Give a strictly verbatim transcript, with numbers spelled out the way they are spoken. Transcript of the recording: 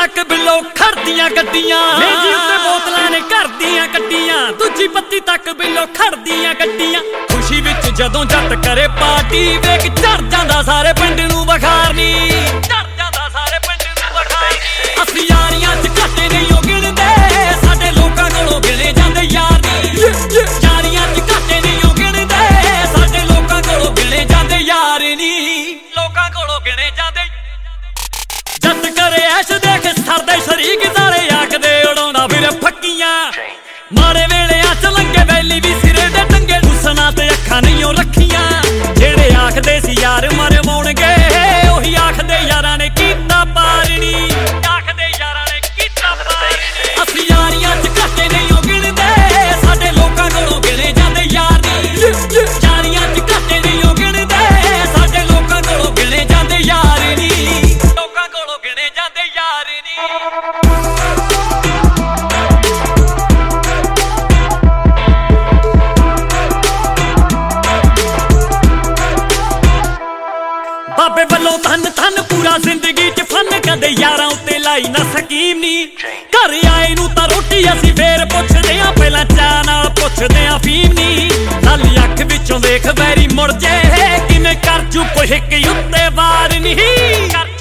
तक बिलो खड़दियां गड्डियां मेजी उत्ते बोतलां ने घर दियां गड्डियां दूजी पत्ती तक बिलो खड़दियां गड्डियां खुशी विच जदों जट करे पार्टी वेख चढ़ जांदा सारे पिंड नूं बखारनी चढ़ जांदा सारे पिंड नूं बखारनी असली यारियां च घाटे नहीं गिणदे साडे लोकां कोलों गिणे जांदे यार नी यारियां च घाटे नहीं गिणदे साडे लोकां कोलों गिणे जांदे यार नी लोकां कोलों गिणे जांदे जट करे ऐश देख सरदे शरीक सारे आखदे उड़ाउंदा फिर फक्कियां माड़े वेले अच लंघे वैली भी सिरे दे टंगे हुसना ते अखां नहीं रखियां जेड़े आखदे सी यार मरवाउणगे ओही आखदे यारां ने कीता पारनी आखदे यारां ने कीता पारनी असली यारियां च घाटे नहीं गिणदे साडे लोकां कोलों गिणे जांदे यार नी यारियां च घाटे नहीं गिणदे साडे लोकां कोलों गिणे जांदे यार नी लोकां कोलों गिणे जांदे यार नी बाबे वल्लों धन धन पूरा जिंदगी च फन कदे यारां उत्ते लाई ना स्कीम नी घर आए नूं तां रोटी असीं फेर पुछदे आं पहलां चाह नाल पुछदे आं फीम नी लाली अख विचों देख वैरी मुड़ जे किवें कर चुप हिक उत्ते वार नी